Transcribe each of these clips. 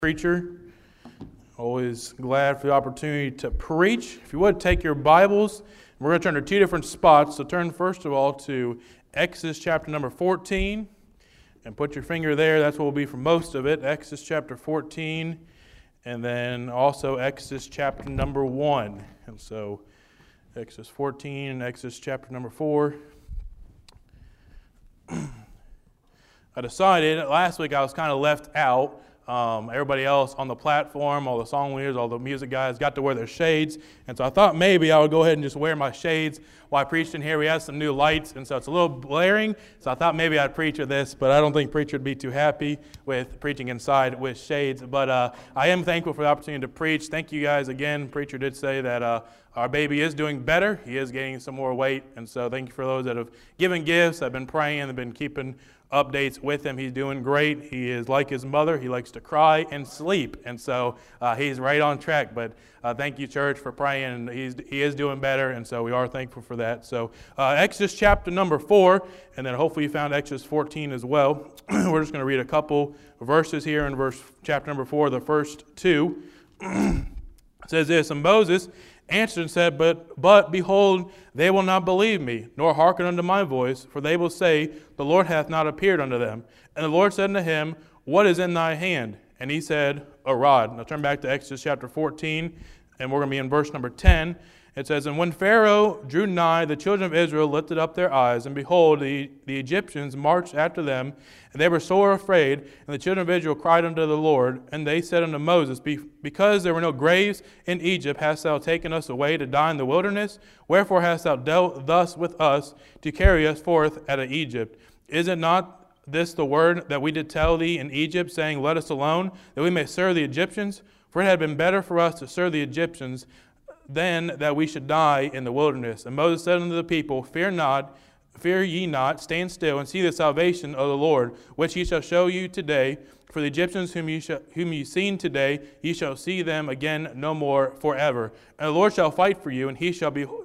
Preacher. Always glad for the opportunity to preach. If you would, take your Bibles. We're going to turn to two different spots. So turn first of all to Exodus chapter number 14 and put your finger there. That's what will be for most of it. Exodus chapter 14 and then also Exodus chapter number 1. And so Exodus 14 and Exodus chapter number 4. I decided last week I was kind of left out. Everybody else on the platform, all the song leaders, all the music guys got to wear their shades. And so I thought maybe I would go ahead and just wear my shades while I preached in here. We have some new lights, and so it's a little blaring. So I thought maybe I'd preach with this, but I don't think preacher would be too happy with preaching inside with shades. But I am thankful for the opportunity to preach. Thank you guys again. Preacher did say that our baby is doing better. He is gaining some more weight. And so thank you for those that have given gifts. I've been praying and been keeping updates with him. He's doing great. He is like his mother. He likes to cry and sleep. And so he's right on track. But thank you, church, for praying. He is doing better. And so we are thankful for that. So Exodus chapter number 4. And then hopefully you found Exodus 14 as well. We're just going to read a couple verses here in chapter number 4, the first two. It says this, and Moses answered and said, But behold, they will not believe me, nor hearken unto my voice, for they will say, The Lord hath not appeared unto them. And the Lord said unto him, What is in thy hand? And he said, A rod. Now turn back to Exodus chapter 14, and we're going to be in verse number 10. It says, And when Pharaoh drew nigh, the children of Israel lifted up their eyes, and behold, the Egyptians marched after them, and they were sore afraid. And the children of Israel cried unto the Lord, and they said unto Moses, Because there were no graves in Egypt, hast thou taken us away to die in the wilderness? Wherefore hast thou dealt thus with us, to carry us forth out of Egypt? Is it not this the word that we did tell thee in Egypt, saying, Let us alone, that we may serve the Egyptians? For it had been better for us to serve the Egyptians than that we should die in the wilderness. And Moses said unto the people, Fear ye not, stand still, and see the salvation of the Lord, which he shall show you today. For the Egyptians whom ye seen today, ye shall see them again no more forever. And the Lord shall fight for you, and he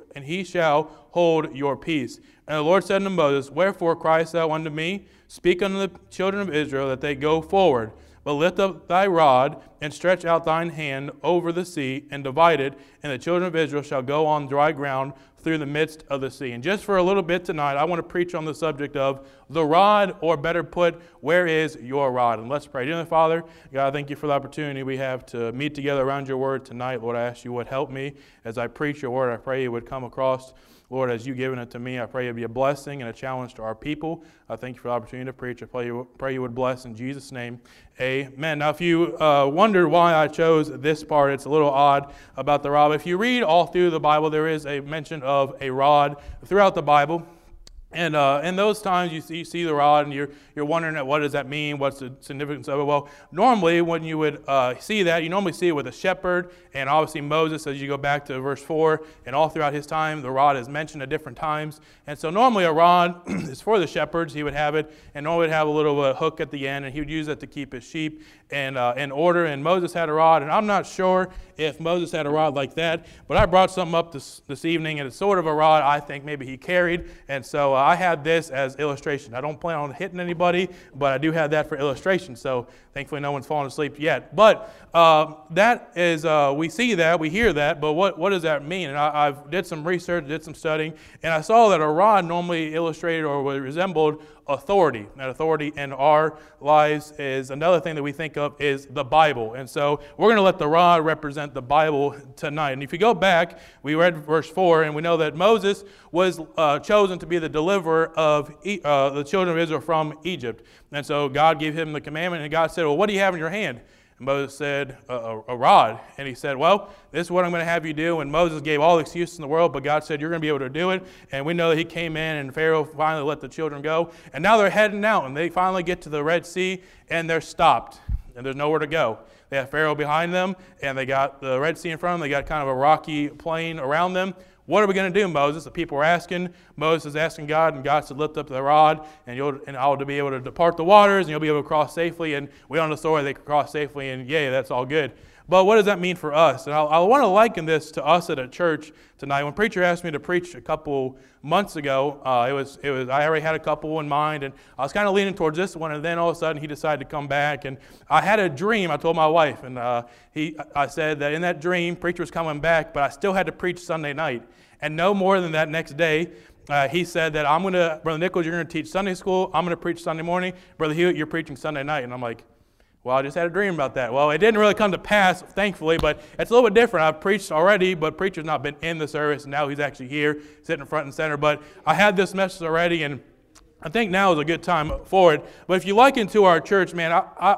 shall hold your peace. And the Lord said unto Moses, Wherefore criest thou unto me? Speak unto the children of Israel that they go forward. But lift up thy rod, and stretch out thine hand over the sea, and divide it, and the children of Israel shall go on dry ground through the midst of the sea. And just for a little bit tonight, I want to preach on the subject of the rod, or better put, where is your rod? And let's pray. Dear Father, God, I thank you for the opportunity we have to meet together around your word tonight. Lord, I ask you would help me as I preach your word. I pray it would come across, Lord, as you've given it to me. I pray it be a blessing and a challenge to our people. I thank you for the opportunity to preach. I pray you would bless in Jesus' name. Amen. Now, if you wonder why I chose this part, it's a little odd about the rod. If you read all through the Bible, there is a mention of a rod throughout the Bible. And in those times, you see the rod, and you're wondering, what does that mean? What's the significance of it? Well, normally, when you would see that, you normally see it with a shepherd, and obviously Moses, as you go back to verse 4, and all throughout his time, the rod is mentioned at different times. And so normally a rod is for the shepherds. He would have it, and normally would have a little hook at the end, and he would use it to keep his sheep in order. And Moses had a rod, and I'm not sure if Moses had a rod like that, but I brought something up this evening, and it's sort of a rod I think maybe he carried, and so I had this as illustration. I don't plan on hitting anybody, but I do have that for illustration, so thankfully no one's fallen asleep yet. But that is, we see that, we hear that, but what does that mean? And I did some research, did some studying, and I saw that a rod normally illustrated or resembled authority. That authority in our lives is another thing that we think of is the Bible. And so we're going to let the rod represent the Bible tonight. And if you go back, we read verse 4, and we know that Moses was chosen to be the deliverer of the children of Israel from Egypt. And so God gave him the commandment, and God said, Well, what do you have in your hand? And Moses said, a rod. And he said, Well, this is what I'm going to have you do. And Moses gave all the excuses in the world, but God said, You're going to be able to do it. And we know that he came in, and Pharaoh finally let the children go. And now they're heading out, and they finally get to the Red Sea, and they're stopped, and there's nowhere to go. They have Pharaoh behind them, and they got the Red Sea in front of them. They got kind of a rocky plain around them. what are we going to do, Moses? The people were asking. Moses is asking God, and God said, lift up the rod, and I'll be able to depart the waters, and you'll be able to cross safely. And we don't know the story, they could cross safely, and yay, that's all good. But what does that mean for us? And I want to liken this to us at a church tonight. When preacher asked me to preach a couple months ago, I already had a couple in mind, and I was kind of leaning towards this one, and then all of a sudden he decided to come back, and I had a dream. I told my wife, and I said that in that dream, preacher was coming back, but I still had to preach Sunday night. And no more than that next day, he said that Brother Nichols, you're going to teach Sunday school. I'm going to preach Sunday morning. Brother Hewitt, you're preaching Sunday night. And I'm like, well, I just had a dream about that. Well, it didn't really come to pass, thankfully, but it's a little bit different. I've preached already, but preacher's not been in the service, and now he's actually here, sitting in front and center. But I had this message already, and I think now is a good time for it. But if you liken to our church, man,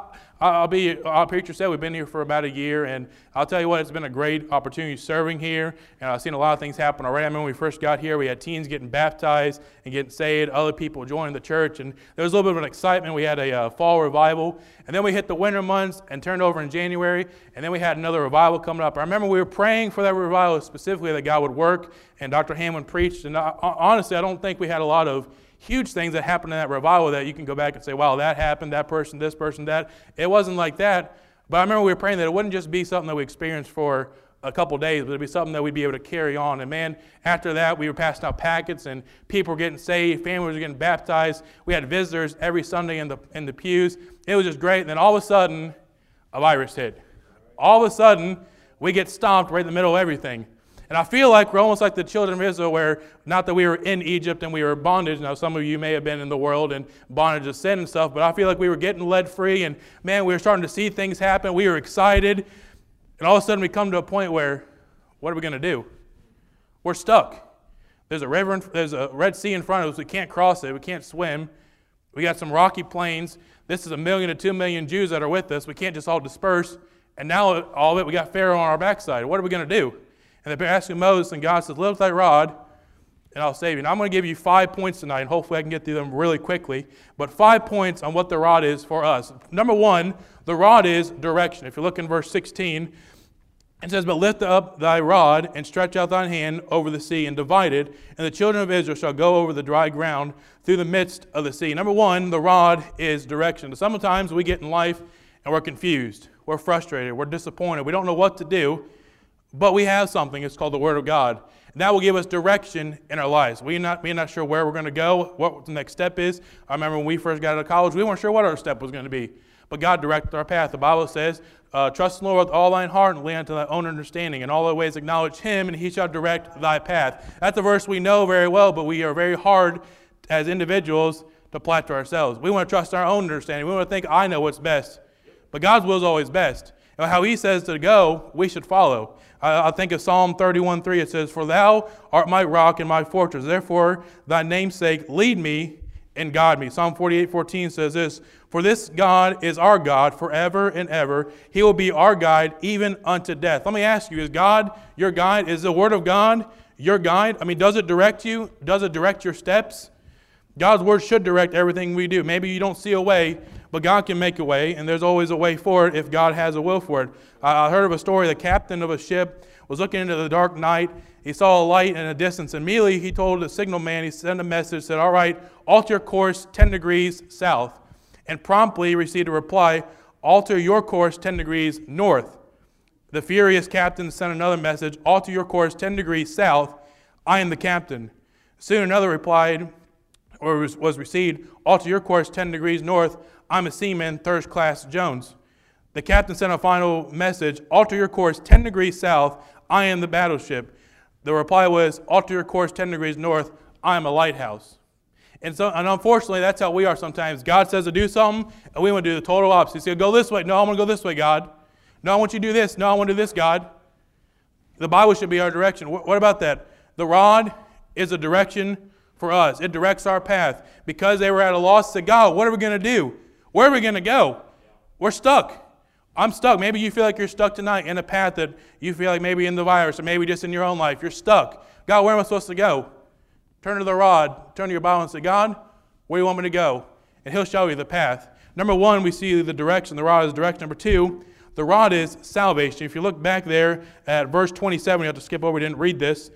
our preacher said we've been here for about a year, and I'll tell you what, it's been a great opportunity serving here, and I've seen a lot of things happen already. I remember when we first got here, we had teens getting baptized and getting saved, other people joining the church, and there was a little bit of an excitement. We had a fall revival, and then we hit the winter months and turned over in January, and then we had another revival coming up. I remember we were praying for that revival specifically that God would work, and Dr. Hammond preached, and honestly, I don't think we had a lot of huge things that happened in that revival that you can go back and say, wow, that happened, that person, this person, that. It wasn't like that. But I remember we were praying that it wouldn't just be something that we experienced for a couple days, but it'd be something that we'd be able to carry on. And man, after that, we were passing out packets, and people were getting saved, families were getting baptized. We had visitors every Sunday in the pews. It was just great. And then all of a sudden, a virus hit. All of a sudden, we get stomped right in the middle of everything. And I feel like we're almost like the children of Israel, where not that we were in Egypt and we were in bondage. Now, some of you may have been in the world and bondage of sin and stuff, but I feel like we were getting led free, and man, we were starting to see things happen. We were excited, and all of a sudden we come to a point where, what are we going to do? We're stuck. There's a river, there's a Red Sea in front of us. We can't cross it. We can't swim. We got some rocky plains. This is 1 million to 2 million Jews that are with us. We can't just all disperse. And now all of it, we got Pharaoh on our backside. What are we going to do? And they're asking Moses, and God says, lift thy rod, and I'll save you. And I'm going to give you 5 points tonight, and hopefully I can get through them really quickly. But 5 points on what the rod is for us. Number one, the rod is direction. If you look in verse 16, it says, but lift up thy rod, and stretch out thine hand over the sea, and divide it, and the children of Israel shall go over the dry ground through the midst of the sea. Number one, the rod is direction. Sometimes we get in life, and we're confused. We're frustrated. We're disappointed. We don't know what to do. But we have something. It's called the Word of God. And that will give us direction in our lives. We're not sure where we're going to go, what the next step is. I remember when we first got out of college, we weren't sure what our step was going to be. But God directed our path. The Bible says, trust in the Lord with all thine heart and lean unto thy own understanding. In all thy ways acknowledge Him, and He shall direct thy path. That's a verse we know very well, but we are very hard as individuals to apply to ourselves. We want to trust our own understanding. We want to think, I know what's best. But God's will is always best. And how He says to go, we should follow. I think of Psalm 31:3. It says, for thou art my rock and my fortress. Therefore, thy name's sake, lead me and guide me. Psalm 48:14 says this, for this God is our God forever and ever. He will be our guide even unto death. Let me ask you, is God your guide? Is the Word of God your guide? I mean, does it direct you? Does it direct your steps? God's Word should direct everything we do. Maybe you don't see a way, but God can make a way, and there's always a way for it if God has a will for it. I heard of a story. The captain of a ship was looking into the dark night. He saw a light in a distance. Immediately, he told the signal man, he sent a message, said, all right, alter your course 10 degrees south. And promptly received a reply, alter your course 10 degrees north. The furious captain sent another message, alter your course 10 degrees south. I am the captain. Soon another replied, or was received, alter your course 10 degrees north. I'm a seaman, third class Jones. The captain sent a final message, alter your course 10 degrees south. I am the battleship. The reply was, alter your course 10 degrees north. I am a lighthouse. And unfortunately, that's how we are sometimes. God says to do something, and we want to do the total opposite. He says, go this way. No, I want to go this way, God. No, I want you to do this. No, I want to do this, God. The Bible should be our direction. What about that? The rod is a direction for us. It directs our path. Because they were at a loss to God, what are we going to do? Where are we going to go? We're stuck. I'm stuck. Maybe you feel like you're stuck tonight in a path that you feel like maybe in the virus or maybe just in your own life. You're stuck. God, where am I supposed to go? Turn to the rod. Turn to your Bible and say, God, where do you want me to go? And He'll show you the path. Number one, we see the direction. The rod is direction. Number two, the rod is salvation. If you look back there at verse 27, you have to skip over. We didn't read this.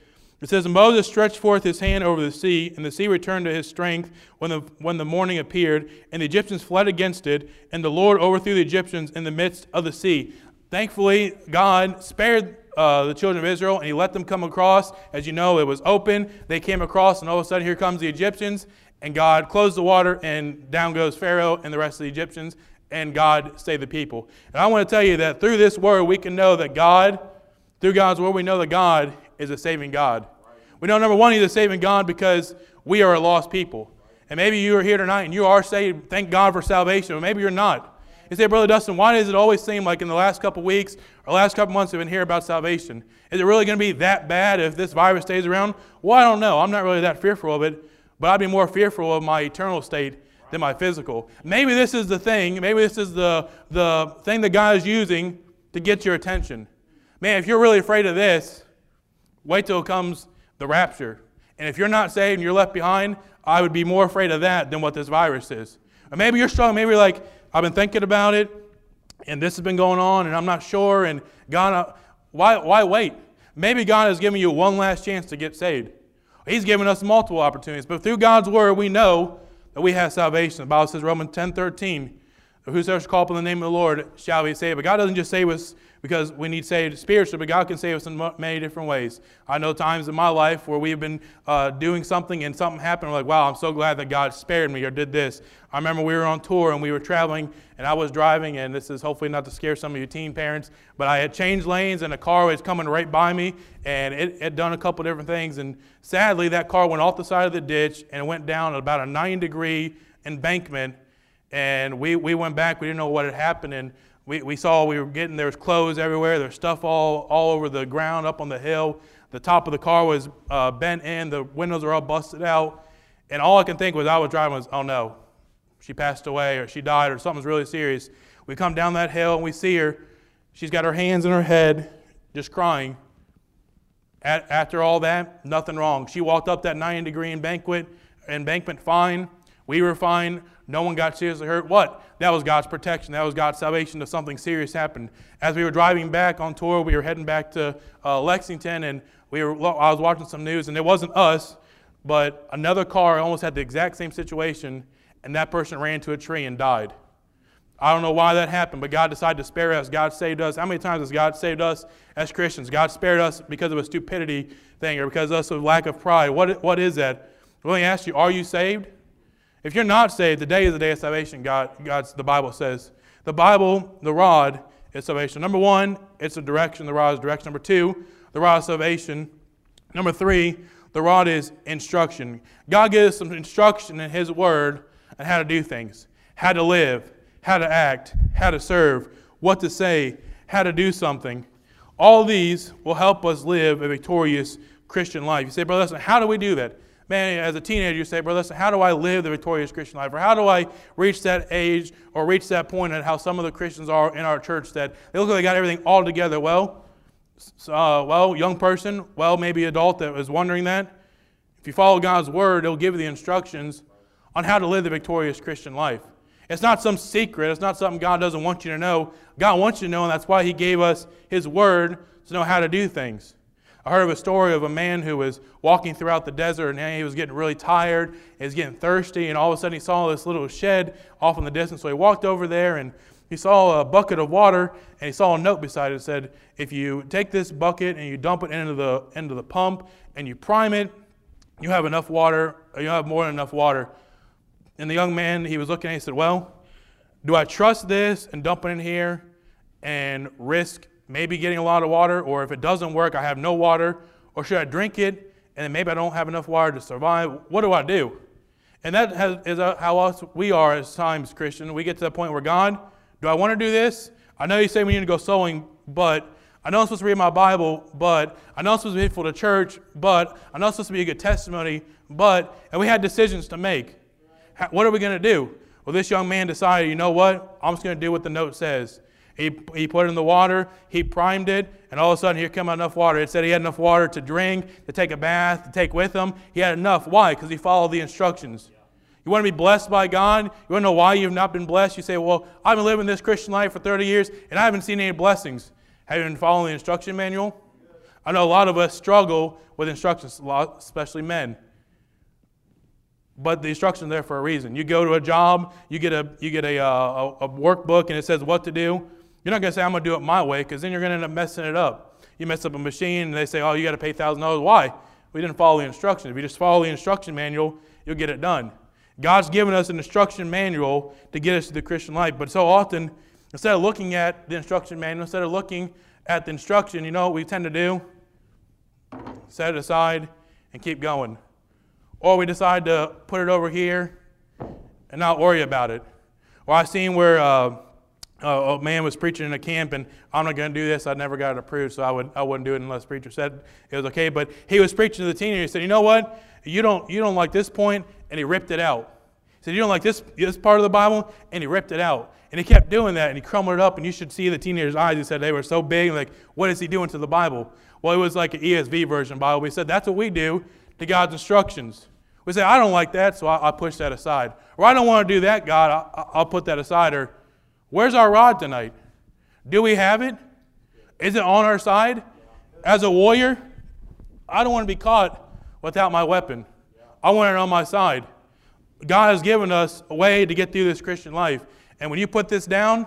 It says, "And Moses stretched forth his hand over the sea, and the sea returned to his strength when the morning appeared, and the Egyptians fled against it, and the Lord overthrew the Egyptians in the midst of the sea." Thankfully, God spared the children of Israel, and he let them come across. As you know, it was open. They came across, and all of a sudden, here comes the Egyptians, and God closed the water, and down goes Pharaoh and the rest of the Egyptians, and God saved the people. And I want to tell you that through this word, we can know that God, through God's word, we know that God is a saving God. We know, number one, he's a saving God because we are a lost people. And maybe you are here tonight and you are saved. Thank God for salvation. But maybe you're not. You say, "Brother Dustin, why does it always seem like in the last couple weeks or last couple months we've been hearing about salvation? Is it really going to be that bad if this virus stays around?" Well, I don't know. I'm not really that fearful of it. But I'd be more fearful of my eternal state than my physical. Maybe this is the thing. Maybe this is the thing that God is using to get your attention. Man, if you're really afraid of this, wait till it comes the rapture. And if you're not saved and you're left behind, I would be more afraid of that than what this virus is. Or maybe you're struggling. Maybe you're like, "I've been thinking about it, and this has been going on, and I'm not sure." And God, why wait? Maybe God has given you one last chance to get saved. He's given us multiple opportunities. But through God's word, we know that we have salvation. The Bible says, Romans 10:13, "Whosoever shall call upon the name of the Lord shall be saved." But God doesn't just save us because we need saved spiritually, but God can save us in many different ways. I know times in my life where we've been doing something and something happened. We're like, "Wow, I'm so glad that God spared me or did this." I remember we were on tour and we were traveling and I was driving, and this is hopefully not to scare some of you teen parents, but I had changed lanes and a car was coming right by me, and it had done a couple different things. And sadly, that car went off the side of the ditch and went down about a 90-degree embankment. And we went back. We didn't know what had happened. And we saw there was clothes everywhere. There was stuff all over the ground, up on the hill. The top of the car was bent in. The windows were all busted out. And all I can think was, I was driving was, "Oh no, she passed away or she died or something's really serious." We come down that hill and we see her. She's got her hands in her head, just crying. After all that, nothing wrong. She walked up that 90-degree embankment fine. We were fine. No one got seriously hurt. What? That was God's protection. That was God's salvation if something serious happened. As we were driving back on tour, we were heading back to Lexington, and I was watching some news, and it wasn't us, but another car almost had the exact same situation, and that person ran into a tree and died. I don't know why that happened, but God decided to spare us. God saved us. How many times has God saved us as Christians? God spared us because of a stupidity thing or because of us of lack of pride. What is that? Let me ask you, are you saved? If you're not saved, today is the day of salvation, the Bible says. The Bible, the rod, is salvation. Number one, it's a direction. The rod is direction. Number two, the rod is salvation. Number three, the rod is instruction. God gives us some instruction in His Word on how to do things, how to live, how to act, how to serve, what to say, how to do something. All these will help us live a victorious Christian life. You say, "Brother, listen, how do we do that?" Man, as a teenager, you say, "Brother, listen, how do I live the victorious Christian life?" Or how do I reach that age or reach that point at how some of the Christians are in our church that they look like they got everything all together? Well, young person, maybe adult that was wondering that. If you follow God's Word, it'll give you the instructions on how to live the victorious Christian life. It's not some secret. It's not something God doesn't want you to know. God wants you to know, and that's why He gave us His Word to know how to do things. I heard of a story of a man who was walking throughout the desert, and he was getting really tired, he was getting thirsty, and all of a sudden he saw this little shed off in the distance. So he walked over there, and he saw a bucket of water, and he saw a note beside it that said, "If you take this bucket and you dump it into the pump and you prime it, you have enough water, or you have more than enough water." And the young man, he was looking at it, he said, "Well, do I trust this and dump it in here and risk maybe getting a lot of water, or if it doesn't work, I have no water, or should I drink it and then maybe I don't have enough water to survive? What do I do?" And that is how we are as times, Christian. We get to the point where, "God, do I want to do this? I know you say we need to go sowing, but I know I'm supposed to read my Bible, but I know I'm supposed to be faithful to church, but I know I'm supposed to be a good testimony, but," and we had decisions to make. What are we going to do? Well, this young man decided, you know what? I'm just going to do what the note says. He put it in the water, he primed it, and all of a sudden here came out enough water. It said he had enough water to drink, to take a bath, to take with him. He had enough. Why? Because he followed the instructions. You want to be blessed by God? You want to know why you've not been blessed? You say, "Well, I've been living this Christian life for 30 years, and I haven't seen any blessings." Have you been following the instruction manual? I know a lot of us struggle with instructions, especially men. But the instructions are there for a reason. You go to a job, you get a workbook, and it says what to do. You're not going to say, I'm going to do it my way, because then you're going to end up messing it up. You mess up a machine, and they say, oh, you got to pay $1,000. Why? We didn't follow the instructions. If you just follow the instruction manual, you'll get it done. God's given us an instruction manual to get us to the Christian life. But so often, instead of looking at the instruction manual, instead of looking at the instruction, you know what we tend to do? Set it aside and keep going. Or we decide to put it over here and not worry about it. Or I seen where a man was preaching in a camp, and I'm not going to do this. I never got it approved, so I wouldn't do it unless the preacher said it was okay. But he was preaching to the teenager. He said, you know what? You don't like this point, and he ripped it out. He said, you don't like this part of the Bible, and he ripped it out. And he kept doing that, and he crumbled it up, and you should see the teenager's eyes. He said they were so big, like, what is he doing to the Bible? Well, it was like an ESV version Bible. We said that's what we do to God's instructions. We say, I don't like that, so I push that aside. Or I don't want to do that, God, I'll put that aside. Or where's our rod tonight? Do we have it? Is it on our side? As a warrior, I don't want to be caught without my weapon. I want it on my side. God has given us a way to get through this Christian life. And when you put this down,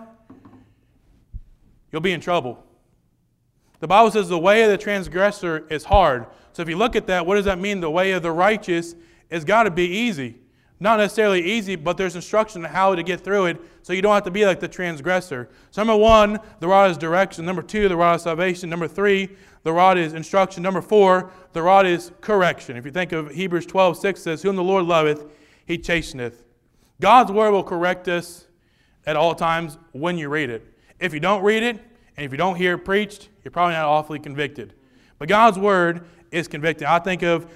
you'll be in trouble. The Bible says the way of the transgressor is hard. So if you look at that, what does that mean? The way of the righteous has got to be easy. Not necessarily easy, but there's instruction on how to get through it so you don't have to be like the transgressor. So number 1, the rod is direction. Number 2, the rod is salvation. Number 3, the rod is instruction. Number 4, the rod is correction. If you think of Hebrews 12:6 says, whom the Lord loveth, he chasteneth. God's word will correct us at all times when you read it. If you don't read it, and if you don't hear it preached, you're probably not awfully convicted. But God's word is convicting. I think of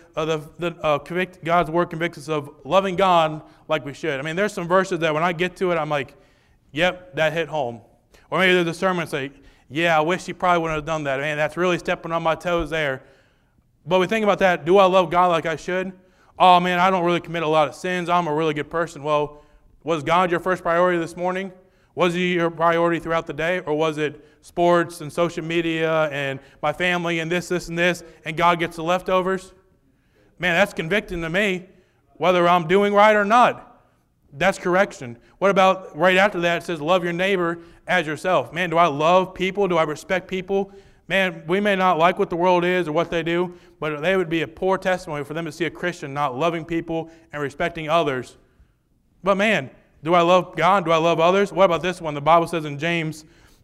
God's word convicts us of loving God like we should. I mean, there's some verses that when I get to it, I'm like, yep, that hit home. Or maybe there's a sermon that say, yeah, I wish he probably wouldn't have done that. Man, that's really stepping on my toes there. But we think about that, do I love God like I should? Oh, man, I don't really commit a lot of sins. I'm a really good person. Well, was God your first priority this morning? Was he your priority throughout the day? Or was it sports and social media and my family and this, and this, and God gets the leftovers? Man, that's convicting to me, whether I'm doing right or not. That's correction. What about right after that, it says, love your neighbor as yourself. Man, do I love people? Do I respect people? Man, we may not like what the world is or what they do, but they would be a poor testimony for them to see a Christian not loving people and respecting others. But man, do I love God? Do I love others? What about this one? The Bible says in James,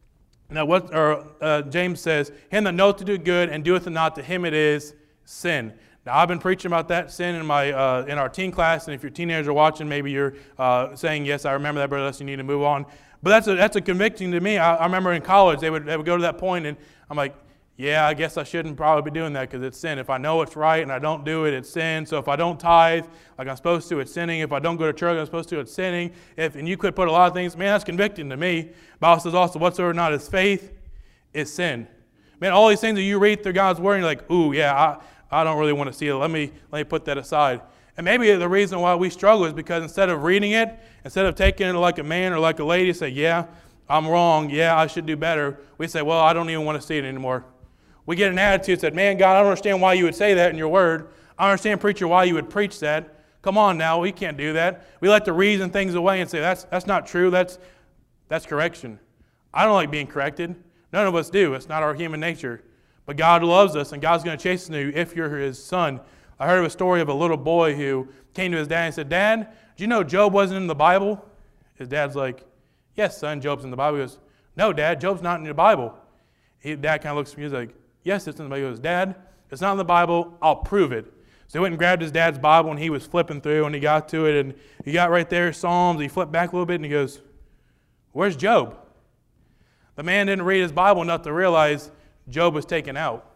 James says, him that knoweth to do good and doeth it not, to him it is sin. Now, I've been preaching about that sin in our teen class, and if your teenagers are watching, maybe you're saying, yes, I remember that, brother, you need to move on. But that's a conviction to me. I remember in college, they would go to that point, and I'm like, yeah, I guess I shouldn't probably be doing that because it's sin. If I know it's right and I don't do it, it's sin. So if I don't tithe like I'm supposed to, it's sinning. If I don't go to church like I'm supposed to, it's sinning. And you could put a lot of things, man, that's convicting to me. The Bible says also, whatsoever not is faith is sin. Man, all these things that you read through God's word, and you're like, ooh, yeah, I don't really want to see it. Let me put that aside. And maybe the reason why we struggle is because instead of reading it, instead of taking it like a man or like a lady, say, yeah, I'm wrong. Yeah, I should do better. We say, well, I don't even want to see it anymore. We get an attitude that said, man, God, I don't understand why you would say that in your word. I don't understand, preacher, why you would preach that. Come on now, we can't do that. We like to reason things away and say, that's not true. That's correction. I don't like being corrected. None of us do. It's not our human nature. But God loves us, and God's going to chasten you if you're his son. I heard of a story of a little boy who came to his dad and said, Dad, do you know Job wasn't in the Bible? His dad's like, yes, son, Job's in the Bible. He goes, no, Dad, Job's not in the Bible. Dad kind of looks at me, he's like, yes, it's in the Bible. He goes, Dad, it's not in the Bible. I'll prove it. So he went and grabbed his dad's Bible, and he was flipping through, and he got to it, and he got right there, Psalms. He flipped back a little bit, and he goes, where's Job? The man didn't read his Bible enough to realize Job was taken out.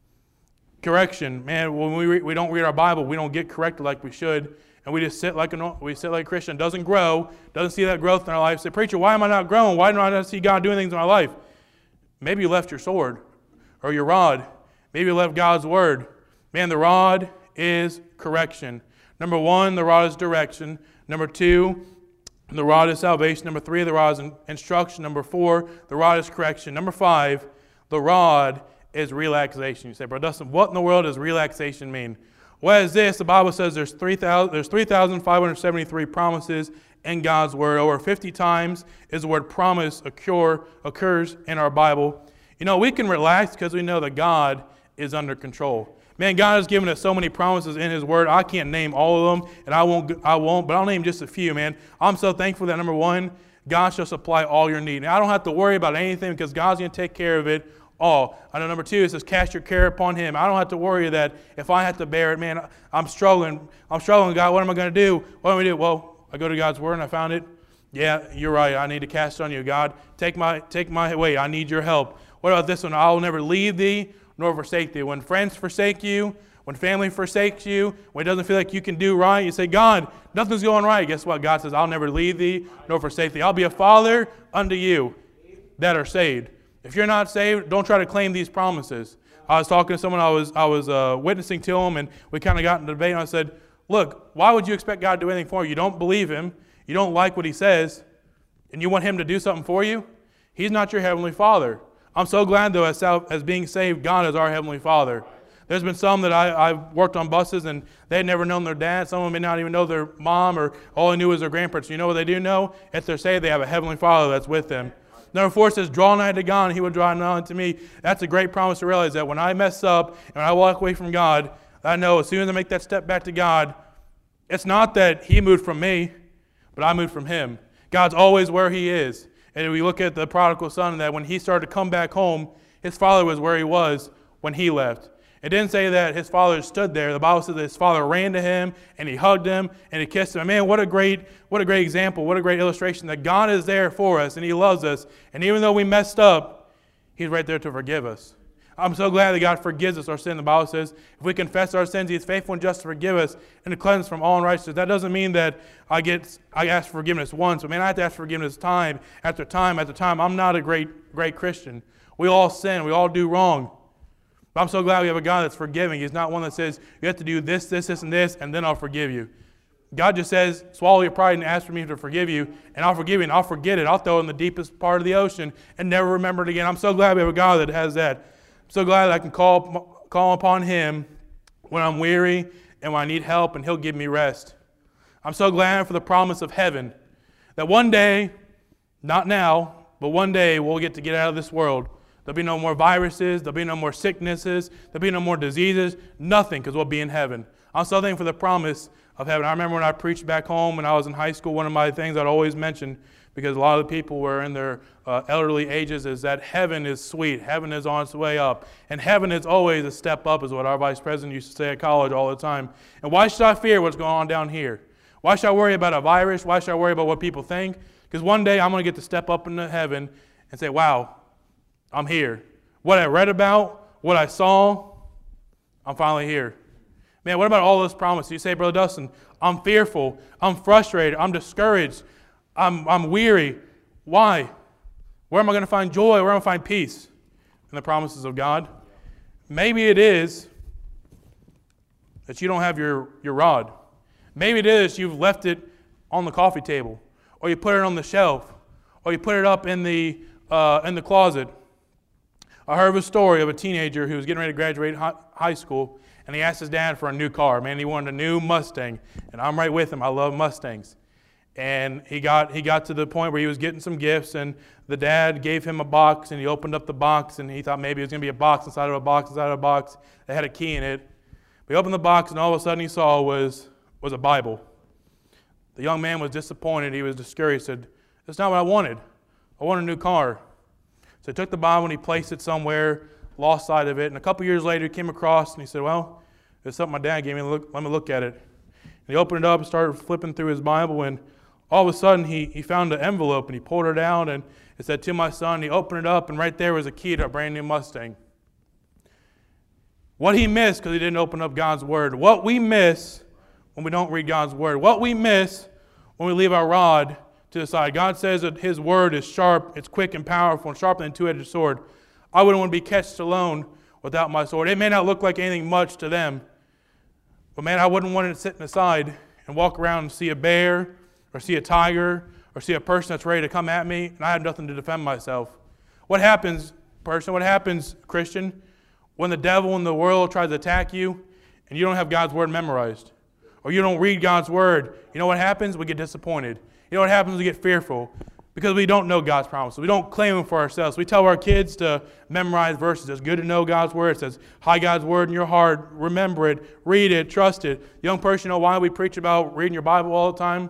Correction, man, when we don't read our Bible, we don't get corrected like we should, and we just sit like a Christian, doesn't grow, doesn't see that growth in our life. Say, preacher, why am I not growing? Why don't I not see God doing things in my life? Maybe you left your sword or your rod. Maybe you left God's word. Man, the rod is correction. Number 1, the rod is direction. Number 2, the rod is salvation. Number 3, the rod is instruction. Number 4, the rod is correction. Number 5, the rod is relaxation. You say, Brother Dustin, what in the world does relaxation mean? What is this? The Bible says there's 3,573 promises in God's Word. Over 50 times is the word promise occurs in our Bible. You know, we can relax because we know that God is under control. Man, God has given us so many promises in His Word. I can't name all of them, and I won't, but I'll name just a few, man. I'm so thankful that, number one, God shall supply all your need. Now, I don't have to worry about anything because God's going to take care of it all. I know number two, it says, cast your care upon Him. I don't have to worry that if I have to bear it, man, I'm struggling. God, what am I going to do? What am I going to do? Well, I go to God's Word and I found it. Yeah, you're right. I need to cast it on you. God, take my way. I need your help. What about this one? I will never leave thee nor forsake thee. When friends forsake you, when family forsakes you, when it doesn't feel like you can do right, you say, God, nothing's going right. Guess what? God says, I'll never leave thee nor forsake thee. I'll be a father unto you that are saved. If you're not saved, don't try to claim these promises. I was talking to someone, I was witnessing to him, and we kind of got in a debate, and I said, look, why would you expect God to do anything for you? You don't believe Him, you don't like what He says, and you want Him to do something for you? He's not your Heavenly Father. I'm so glad, though, as being saved, God is our Heavenly Father. There's been some that I've worked on buses, and they'd never known their dad. Some of them may not even know their mom, or all they knew was their grandparents. You know what they do know? If they're saved, they have a Heavenly Father that's with them. Number 4 says, draw nigh to God, and He will draw nigh to me. That's a great promise to realize that when I mess up and when I walk away from God, I know as soon as I make that step back to God, it's not that He moved from me, but I moved from Him. God's always where He is. And we look at the prodigal son, that when he started to come back home, his father was where he was when he left. It didn't say that his father stood there. The Bible says that his father ran to him, and he hugged him, and he kissed him. And man, what a great example, what a great illustration that God is there for us, and He loves us. And even though we messed up, He's right there to forgive us. I'm so glad that God forgives us our sin. The Bible says if we confess our sins, He is faithful and just to forgive us and to cleanse us from all unrighteousness. That doesn't mean that I ask for forgiveness once, but man, I have to ask for forgiveness time after time after time. I'm not a great Christian. We all sin. We all do wrong. But I'm so glad we have a God that's forgiving. He's not one that says, you have to do this, this, this, and this, and then I'll forgive you. God just says, swallow your pride and ask for me to forgive you, and I'll forgive you, and I'll forget it. I'll throw it in the deepest part of the ocean and never remember it again. I'm so glad we have a God that has that. I'm so glad that I can call upon Him when I'm weary and when I need help, and He'll give me rest. I'm so glad for the promise of heaven, that one day, not now, but one day we'll get out of this world. There'll be no more viruses. There'll be no more sicknesses. There'll be no more diseases. Nothing, because we'll be in heaven. I'm so thankful for the promise of heaven. I remember when I preached back home when I was in high school, one of my things I'd always mention, because a lot of the people were in their elderly ages, is that heaven is sweet. Heaven is on its way up. And heaven is always a step up, is what our vice president used to say at college all the time. And why should I fear what's going on down here? Why should I worry about a virus? Why should I worry about what people think? Because one day I'm going to get to step up into heaven and say, wow, I'm here. What I read about, what I saw, I'm finally here. Man, what about all those promises? You say, Brother Dustin, I'm fearful, I'm frustrated, I'm discouraged, I'm weary. Why? Where am I going to find joy? Where am I going to find peace? In the promises of God? Maybe it is that you don't have your rod. Maybe it is you've left it on the coffee table, or you put it on the shelf, or you put it up in the closet. I heard of a story of a teenager who was getting ready to graduate high school, and he asked his dad for a new car. Man, he wanted a new Mustang, and I'm right with him. I love Mustangs. And he got to the point where he was getting some gifts, and the dad gave him a box, and he opened up the box, and he thought maybe it was going to be a box inside of a box inside of a box that had a key in it. But he opened the box, and all of a sudden he saw was a Bible. The young man was disappointed. He was discouraged. He said, that's not what I wanted. I want a new car. So he took the Bible and he placed it somewhere, lost sight of it. And a couple years later, he came across and he said, well, it's something my dad gave me. Let me look at it. And he opened it up and started flipping through his Bible. And all of a sudden, he found an envelope and he pulled it out. And it said, to my son. He opened it up, and right there was a key to a brand new Mustang. What he missed because he didn't open up God's Word. What we miss when we don't read God's Word. What we miss when we leave our rod to the side. God says that His Word is sharp, it's quick and powerful, and sharper than a two-edged sword. I wouldn't want to be catched alone without my sword. It may not look like anything much to them, but man, I wouldn't want it sitting aside and walk around and see a bear or see a tiger or see a person that's ready to come at me, and I have nothing to defend myself. What happens, person? What happens, Christian? when the devil in the world tries to attack you and you don't have God's word memorized, or you don't read God's word, you know what happens? We get disappointed. You know what happens? We get fearful because we don't know God's promises. We don't claim them for ourselves. We tell our kids to memorize verses. It's good to know God's word. It says, hide God's word in your heart. Remember it. Read it. Trust it. Young person, you know why we preach about reading your Bible all the time?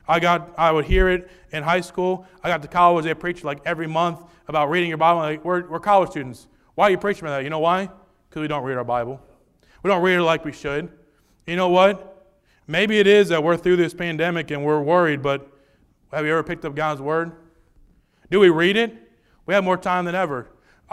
I would hear it in high school. I got to college. They preach like every month about reading your Bible. Like, we're college students. Why are you preaching about that? You know why? Because we don't read our Bible. We don't read it like we should. You know what? Maybe it is that we're through this pandemic and we're worried, but have you ever picked up God's word? Do we read it? We have more time than ever.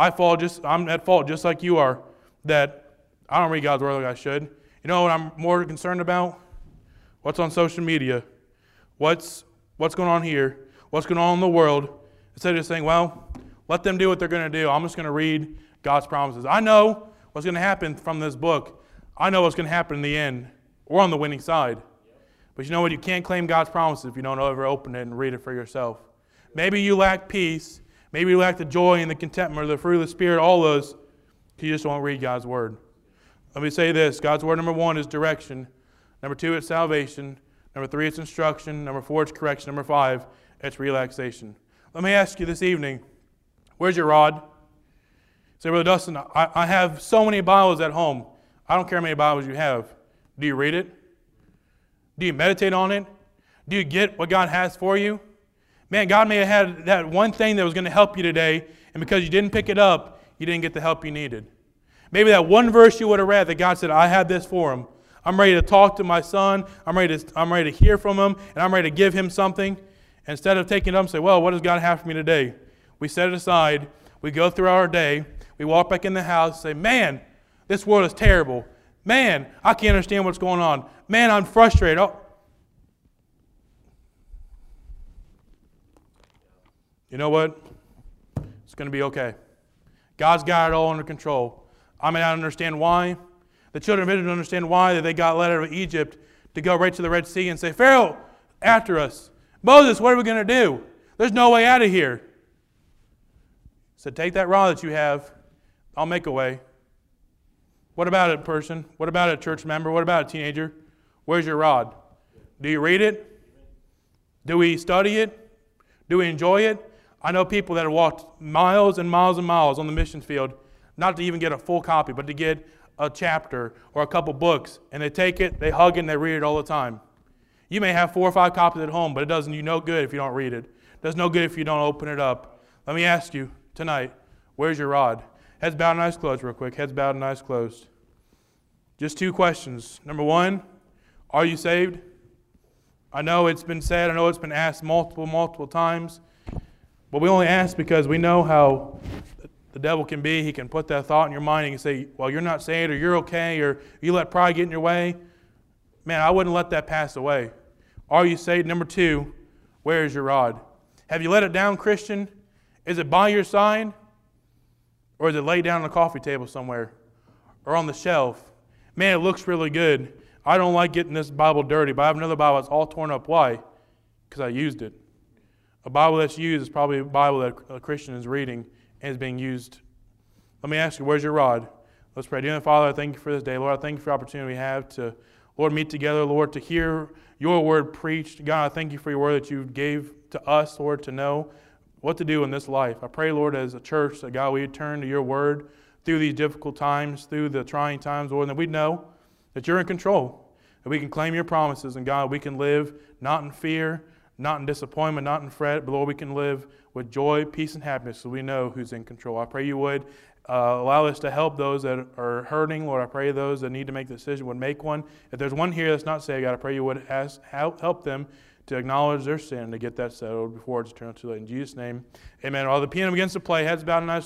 I'm at fault just like you are, that I don't read God's word like I should. You know what I'm more concerned about? What's on social media? What's going on here? What's going on in the world? Instead of just saying, well, let them do what they're going to do. I'm just going to read God's promises. I know what's going to happen from this book. I know what's going to happen in the end. We're on the winning side. But you know what? You can't claim God's promises if you don't ever open it and read it for yourself. Maybe you lack peace. Maybe you lack the joy and the contentment or the fruit of the Spirit, all those, because you just won't read God's word. Let me say this. God's word, number 1, is direction. Number 2, it's salvation. Number 3, it's instruction. Number 4, it's correction. Number 5, it's relaxation. Let me ask you this evening, where's your rod? Say, Brother Dustin, I have so many Bibles at home. I don't care how many Bibles you have. Do you read it? Do you meditate on it? Do you get what God has for you? Man, God may have had that one thing that was going to help you today, and because you didn't pick it up, you didn't get the help you needed. Maybe that one verse you would have read that God said, I have this for him. I'm ready to talk to my son. I'm ready to hear from him, and I'm ready to give him something. Instead of taking it up and say, well, what does God have for me today? We set it aside. We go through our day. We walk back in the house and say, man, this world is terrible. Man, I can't understand what's going on. Man, I'm frustrated. Oh. You know what? It's going to be okay. God's got it all under control. I may not understand why. The children of Israel didn't understand why that they got led out of Egypt to go right to the Red Sea and say, Pharaoh, after us. Moses, what are we going to do? There's no way out of here. He said, take that rod that you have. I'll make a way. What about it, person? What about a church member? What about a teenager? Where's your rod? Do you read it? Do we study it? Do we enjoy it? I know people that have walked miles and miles and miles on the mission field, not to even get a full copy, but to get a chapter or a couple books, and they take it, they hug it, and they read it all the time. You may have 4 or 5 copies at home, but it doesn't do you no good if you don't read it. It does no good if you don't open it up. Let me ask you tonight, where's your rod? Heads bowed and eyes closed real quick. Heads bowed and eyes closed. Just 2 questions. Number 1, are you saved? I know it's been said, I know it's been asked multiple times, but we only ask because we know how the devil can be. He can put that thought in your mind and say, well, you're not saved, or you're okay, or you let pride get in your way. Man, I wouldn't let that pass away. Are you saved? Number 2, where is your rod? Have you let it down, Christian? Is it by your side? Or is it laid down on a coffee table somewhere? Or on the shelf? Man, it looks really good. I don't like getting this Bible dirty, but I have another Bible that's all torn up. Why? Because I used it. A Bible that's used is probably a Bible that a Christian is reading and is being used. Let me ask you, where's your rod? Let's pray. Dear Father, I thank you for this day. Lord, I thank you for the opportunity we have to, Lord, meet together, Lord, to hear your word preached. God, I thank you for your word that you gave to us, Lord, to know what to do in this life. I pray, Lord, as a church, that God, we turn to your word through these difficult times, through the trying times, Lord, and that we know that you're in control, that we can claim your promises, and God, we can live not in fear, not in disappointment, not in fret, but Lord, we can live with joy, peace, and happiness, so we know who's in control. I pray you would allow us to help those that are hurting. Lord, I pray those that need to make the decision would make one. If there's one here that's not saved, God, I pray you would help them to acknowledge their sin, to get that settled before it's turned too late. In Jesus' name, amen. All the piano begins to play, heads bowed and eyes